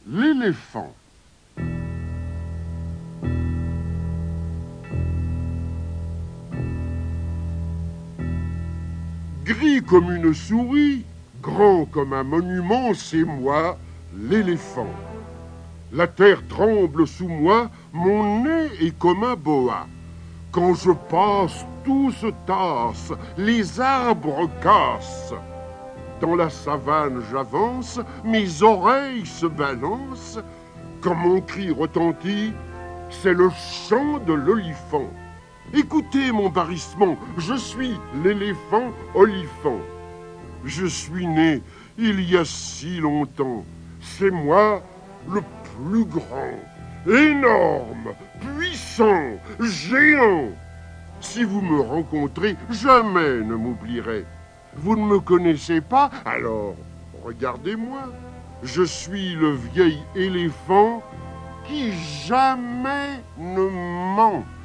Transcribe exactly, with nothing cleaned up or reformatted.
L'éléphant. Gris comme une souris, grand comme un monument, c'est moi, l'éléphant. La terre tremble sous moi, mon nez est comme un boa. Quand je passe, tout se tasse, les arbres cassent. Dans la savane j'avance, mes oreilles se balancent. Quand mon cri retentit, c'est le chant de l'olifant. Écoutez mon barrissement, je suis l'éléphant olifant. Je suis né il y a si longtemps, c'est moi le plus grand, énorme, puissant, géant. Si vous me rencontrez, jamais ne m'oublierez. Vous ne me connaissez pas, alors regardez-moi. Je suis le vieil éléphant qui jamais ne ment.